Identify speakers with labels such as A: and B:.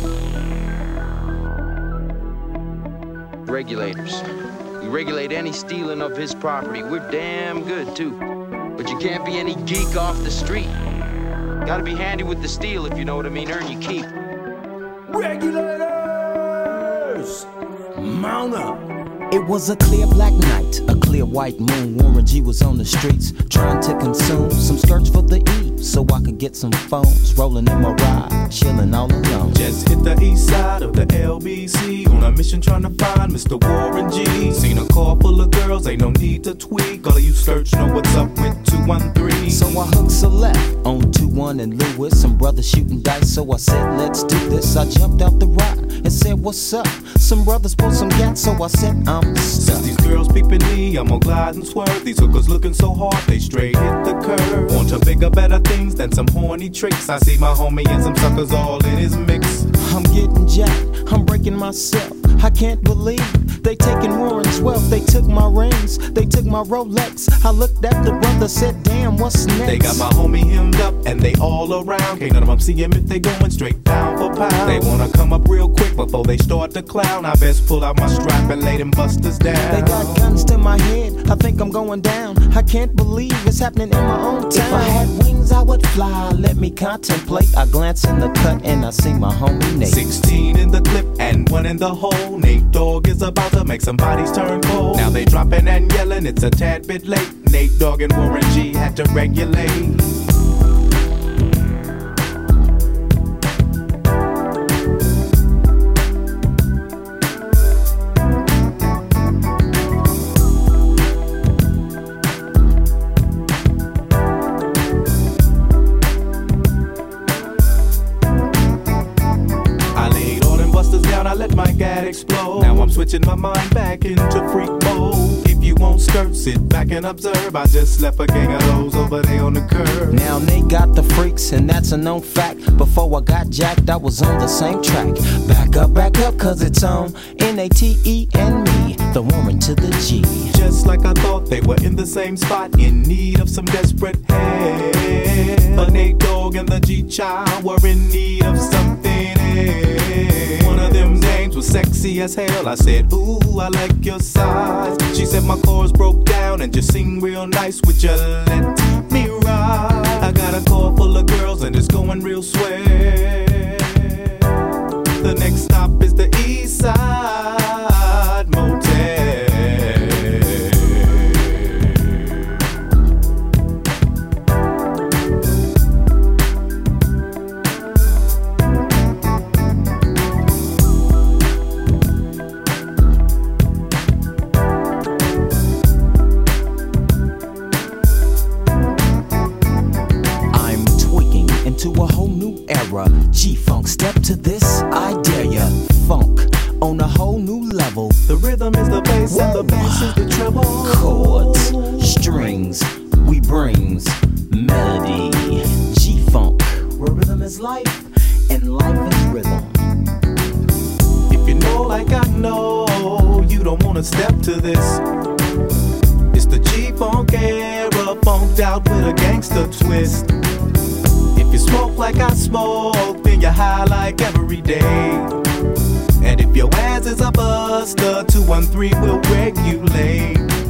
A: Regulators. We regulate any stealing of his property. We're damn good, too. But you can't be any geek off the street. Gotta be handy with the steel, if you know what I mean. Earn your keep.
B: Regulators! Mount up!
C: It was a clear black night, a clear white moon. Warren G was on the streets, trying to consume some skirts for the E, so I could get some phones. Rolling in my ride, chilling all alone.
B: Just hit the east side of the LBC, on a mission trying to find Mr. Warren G. Seen a car full of girls, ain't no need to tweak. All of you search know what's up with 213.
C: So I hooked a left on 21 and Lewis. Some brothers shooting dice, so I said, let's do this. I jumped out the ride and said, what's up? Some brothers pulled some gas, so I said, I'm stuck.
B: Since these girls peeping me, I'm gonna glide and swerve. These hookers looking so hard, they straight hit the curve. Want to bigger, better things than some horny tricks. I see my homie and some suckers all in his mix.
C: I'm getting jacked, I'm breaking myself. I can't believe they taking Warren's wealth. They took my rings, they took my Rolex. I looked at the brother, said, damn, what's next?
B: They got my homie hemmed up and they all around. Can't none of them see him if they going straight pound for pound. They wanna come up real quick before they start to clown. I best pull out my strap and lay them busters down.
C: They got guns to my head, I think I'm going down. I can't believe it's happening in my own town. If I had wings, I would fly, let me contemplate. I glance in the cut and I see my homie Nate.
B: 16 in the clip and 1 in the hole. Nate Dogg is about to make some bodies turn cold. Now they dropping and yelling, it's a tad bit late. Nate Dogg and Warren G had to regulate. Explode. Now I'm switching my mind back into freak mode. If you won't skirt, sit back and observe. I just left a gang of those over there on the curb.
C: Now they got the freaks and that's a known fact. Before I got jacked, I was on the same track. Back up, cause it's on N-A-T-E and me, the Warren to the G.
B: Just like I thought, they were in the same spot, in need of some desperate help. But Nate Dogg and the G-Child were in need of something else. One of them dames was sexy as hell. I said, ooh, I like your size. She said my chords broke down and just sing real nice. Would you let me ride? I got a car full of girls and it's going real swell. The next stop is the East Side Motel.
C: To a whole new era, G-Funk, step to this, I dare ya. Funk on a whole new level.
B: The rhythm is the bass and the bass is the treble.
C: Chords, strings, we brings melody. G-Funk, where rhythm is life and life is rhythm.
B: If you know like I know, you don't wanna step to this. It's the G-Funk era, funked out with a gangster twist. If you smoke like I smoke, then you're high like every day. And if your ass is a buster, 213 will regulate.